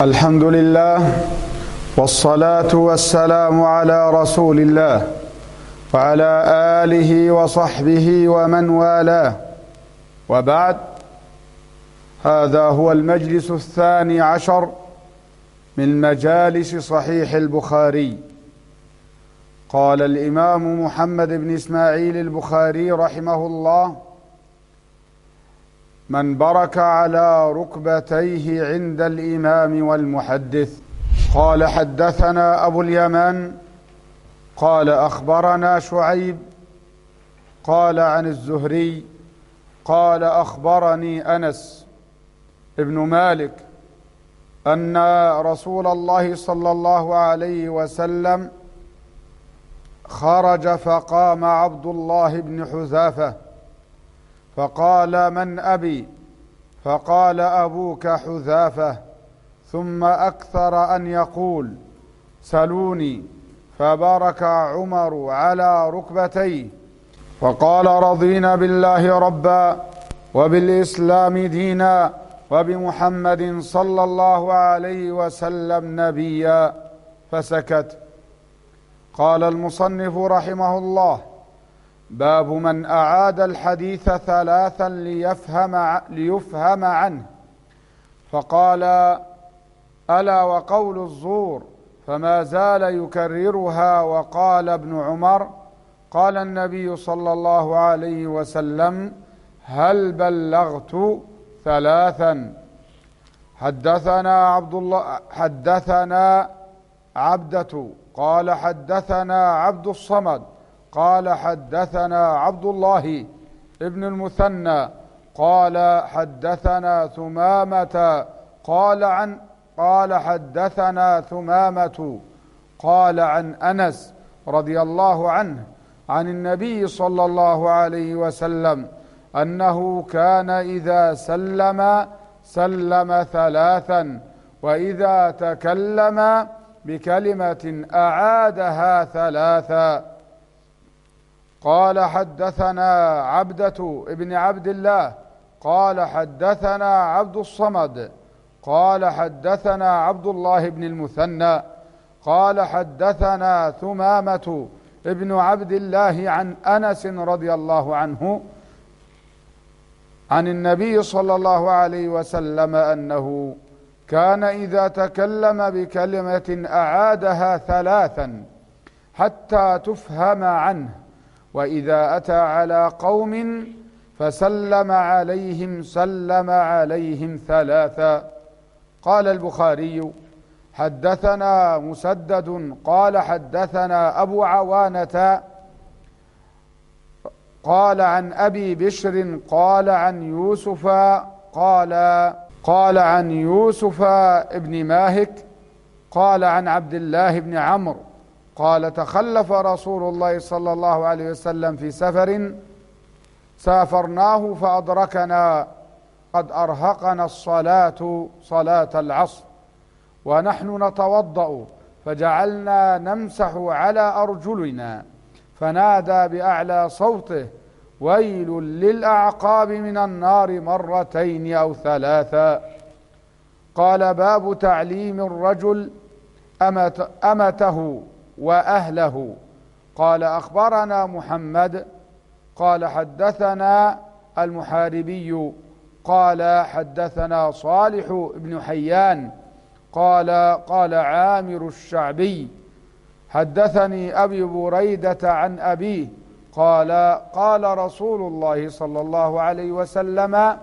الحمد لله والصلاة والسلام على رسول الله وعلى آله وصحبه ومن والاه، وبعد. هذا هو المجلس 12 من مجالس صحيح البخاري. قال الإمام محمد بن إسماعيل البخاري رحمه الله: من برك على ركبتيه عند الإمام والمحدث. قال: حدثنا أبو اليمان قال أخبرنا شعيب قال عن الزهري قال أخبرني أنس ابن مالك أن رسول الله صلى الله عليه وسلم خرج فقام عبد الله بن حذافة فقال: من أبي؟ فقال: أبوك حذافة. ثم أكثر أن يقول: سلوني. فبرك عمر على ركبتيه وقال: رضينا بالله ربا وبالإسلام دينا وبمحمد صلى الله عليه وسلم نبيا، فسكت. قال المصنف رحمه الله: باب من أعاد الحديث ثلاثا ليفهم عنه. فقال: ألا وقول الزور، فما زال يكررها. وقال ابن عمر: قال النبي صلى الله عليه وسلم: هل بلغت ثلاثا؟ حدثنا عبدة قال حدثنا عبد الصمد قال حدثنا عبد الله ابن المثنى قال حدثنا ثمامة قال حدثنا ثمامة قال عن أنس رضي الله عنه عن النبي صلى الله عليه وسلم أنه كان إذا سلم ثلاثا، وإذا تكلم بكلمة أعادها ثلاثا. قال: حدثنا عبدة ابن عبد الله قال حدثنا عبد الصمد قال حدثنا عبد الله بن المثنى قال حدثنا ثمامة ابن عبد الله عن أنس رضي الله عنه عن النبي صلى الله عليه وسلم أنه كان إذا تكلم بكلمة أعادها ثلاثا حتى تفهم عنه، وإذا أتى على قوم فسلم عليهم سلم عليهم ثلاثا. قال البخاري: حدثنا مسدد قال حدثنا أبو عوانة قال عن أبي بشر قال عن يوسف ابن ماهك قال عن عبد الله بن عمرو قال: تخلف رسول الله صلى الله عليه وسلم في سفر سافرناه فأدركنا قد أرهقنا الصلاة صلاة العصر ونحن نتوضأ، فجعلنا نمسح على أرجلنا، فنادى بأعلى صوته: ويل للأعقاب من النار مرتين أو ثلاثا. قال: باب تعليم الرجل أمته وأهله. قال: أخبرنا محمد قال حدثنا المحاربي قال حدثنا صالح بن حيان قال عامر الشعبي: حدثني أبي بريدة عن أبيه قال رسول الله صلى الله عليه وسلم: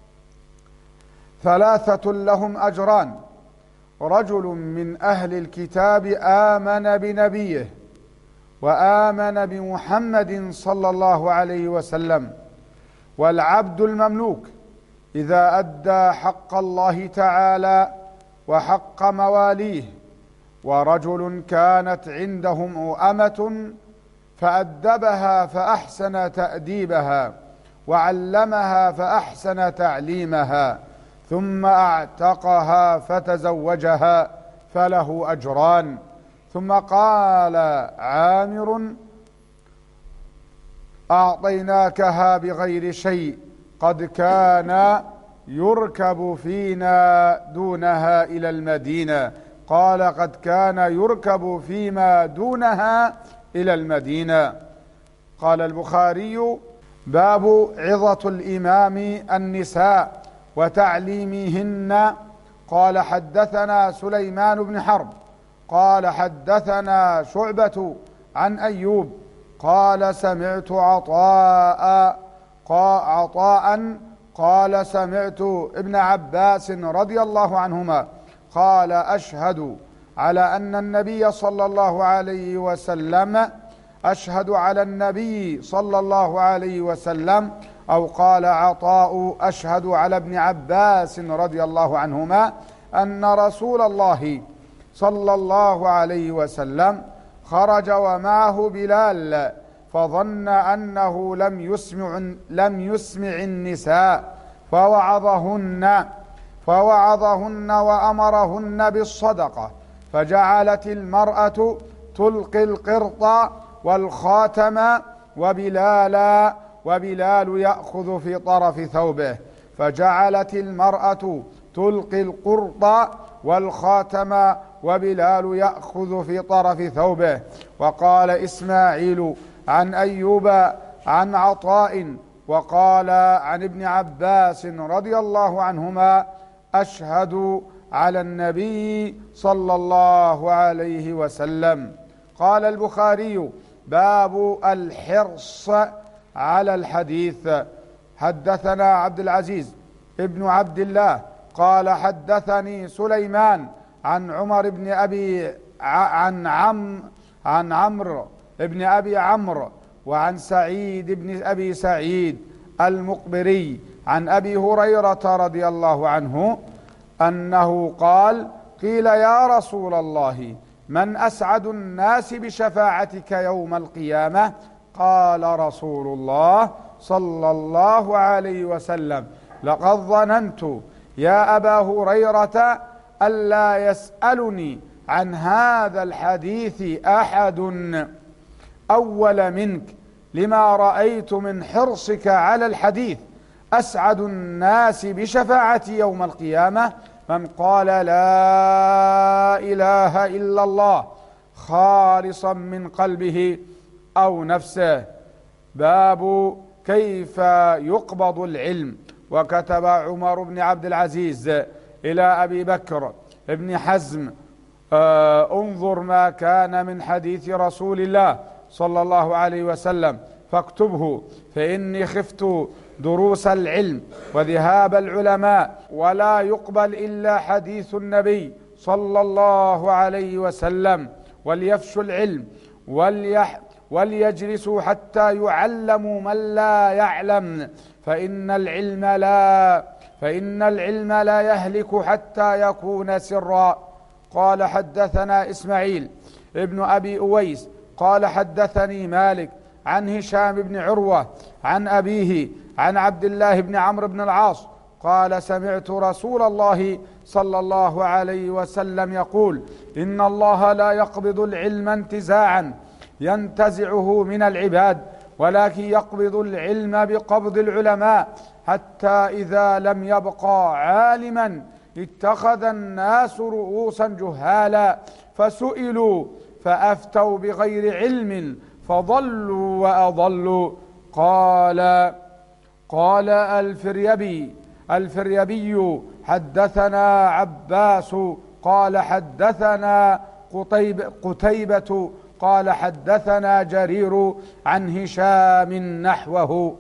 ثلاثة لهم أجران: رجل من أهل الكتاب آمن بنبيه وآمن بمحمد صلى الله عليه وسلم، والعبد المملوك إذا أدى حق الله تعالى وحق مواليه، ورجل كانت عندهم أمة فأدبها فأحسن تأديبها وعلمها فأحسن تعليمها ثم أعتقها فتزوجها فله أجران. ثم قال عامر: أعطيناكها بغير شيء، قد كان يركب فينا دونها إلى المدينة. قال قد كان يركب فيما دونها إلى المدينة. قال البخاري: باب عظة الإمام النساء وتعليمهن. قال حدثنا سليمان بن حرب قال حدثنا شعبة عن أيوب قال سمعت عطاء قال سمعت ابن عباس رضي الله عنهما قال أشهد على النبي صلى الله عليه وسلم أو قال عطاء: أشهد على ابن عباس رضي الله عنهما أن رسول الله صلى الله عليه وسلم خرج ومعه بلال فظن أنه لم يسمع النساء فوعظهن وأمرهن بالصدقة، فجعلت المرأة تلقي القرط والخاتم وبلال يأخذ في طرف ثوبه. فجعلت المرأة تلقي القرط والخاتم وبلال يأخذ في طرف ثوبه. وقال إسماعيل عن أيوب عن عطاء وقال عن ابن عباس رضي الله عنهما: أشهد على النبي صلى الله عليه وسلم. قال البخاري: باب الحرص على الحديث. حدثنا عبد العزيز ابن عبد الله قال حدثني سليمان عن عمرو ابن أبي عمرو وعن سعيد بن أبي سعيد المقبري عن أبي هريرة رضي الله عنه أنه قال: قيل يا رسول الله من أسعد الناس بشفاعتك يوم القيامة؟ قال رسول الله صلى الله عليه وسلم: لقد ظننت يا أبا هريرة ألا يسألني عن هذا الحديث أحد أول منك، لما رأيت من حرصك على الحديث. أسعد الناس بشفاعتي يوم القيامة من قال لا إله إلا الله خالصا من قلبه أو نفسه. باب كيف يقبض العلم. وكتب عمر بن عبد العزيز إلى أبي بكر ابن حزم: انظر ما كان من حديث رسول الله صلى الله عليه وسلم فاكتبه، فإني خفت دروس العلم وذهاب العلماء، ولا يقبل إلا حديث النبي صلى الله عليه وسلم. وليفشوا العلم وليجلسوا حتى يعلموا من لا يعلم، فإن العلم لا يهلك حتى يكون سرا. قال حدثنا إسماعيل ابن أبي أويس قال حدثني مالك عن هشام بن عروة عن أبيه عن عبد الله بن عمرو بن العاص قال: سمعت رسول الله صلى الله عليه وسلم يقول: إن الله لا يقبض العلم انتزاعا ينتزعه من العباد، ولكن يقبض العلم بقبض العلماء، حتى إذا لم يبقى عالما اتخذ الناس رؤوسا جهالا فسئلوا فأفتوا بغير علم فضلوا وأضلوا. قال الفريبي حدثنا عباس قال حدثنا قتيبة قال حدثنا جرير عن هشام نحوه.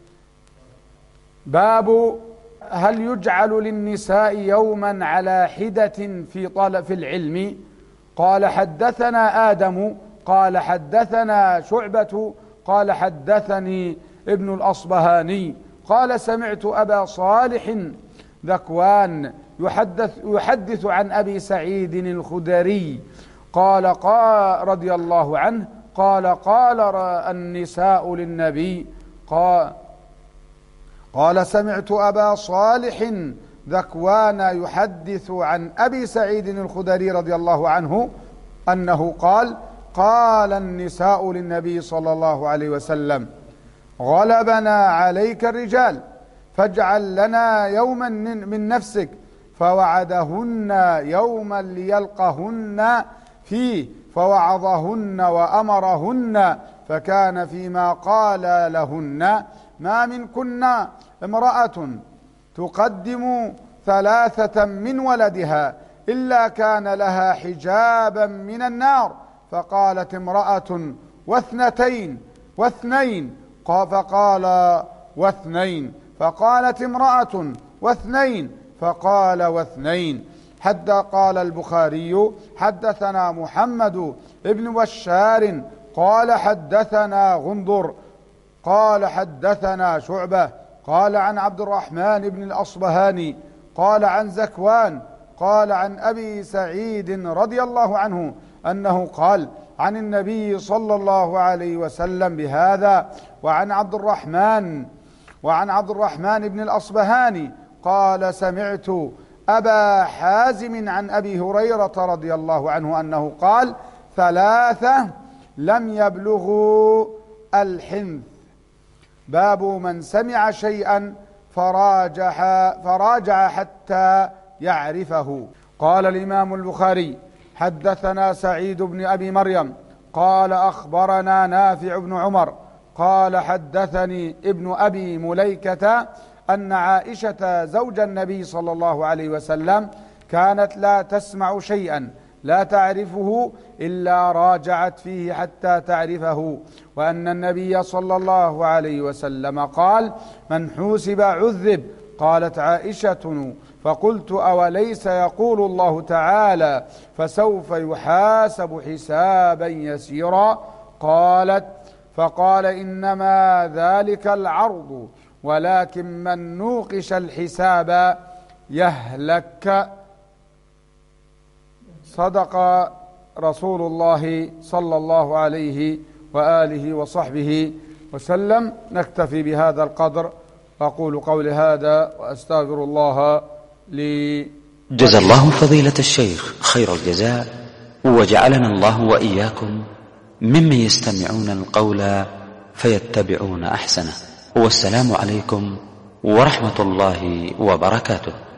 باب هل يجعل للنساء يوما على حدة في العلم؟ قال حدثنا آدم قال حدثنا شعبة قال حدثني ابن الأصبهاني قال: سمعت أبا صالح ذكوان يحدث عن أبي سعيد الخدري قال رضي الله عنه قال النساء للنبي قال: سمعت أبا صالح ذكوان يحدث عن أبي سعيد الخدري رضي الله عنه أنه قال النساء للنبي صلى الله عليه وسلم: غلبنا عليك الرجال فاجعل لنا يوما من نفسك، فوعدهن يوما ليلقهن فيه، فوعظهن وأمرهن، فكان فيما قال لهن: ما منكن امرأة تقدم 3 من ولدها إلا كان لها حجابا من النار. فقالت امرأة: واثنين، فقال: واثنين. فقالت امرأة: واثنين، فقال: واثنين. قال البخاري: حدثنا محمد بن بشار قال حدثنا غندر قال حدثنا شعبة قال عن عبد الرحمن بن الأصبهاني قال عن زكوان قال عن أبي سعيد رضي الله عنه أنه قال عن النبي صلى الله عليه وسلم بهذا. وعن عبد الرحمن بن الأصبهاني قال: سمعت أبا حازم عن أبي هريرة رضي الله عنه أنه قال: 3 لم يبلغوا الحنث. باب من سمع شيئا فراجع حتى يعرفه. قال الإمام البخاري: حدثنا سعيد بن أبي مريم قال أخبرنا نافع بن عمر قال حدثني ابن أبي مليكة أن عائشة زوج النبي صلى الله عليه وسلم كانت لا تسمع شيئا لا تعرفه إلا راجعت فيه حتى تعرفه، وأن النبي صلى الله عليه وسلم قال: من حوسب عذب. قالت عائشة: فقلت: أوليس يقول الله تعالى: فسوف يحاسب حسابا يسيرا؟ قالت: فقال: إنما ذلك العرض، ولكن من نوقش الحساب يهلك. صدق رسول الله صلى الله عليه وآله وصحبه وسلم. نكتفي بهذا القدر، أقول قولي هذا وأستغفر الله لي. جزا الله فضيلة الشيخ خير الجزاء، وجعلنا الله وإياكم ممن يستمعون القول فيتبعون أحسنه. والسلام عليكم ورحمة الله وبركاته.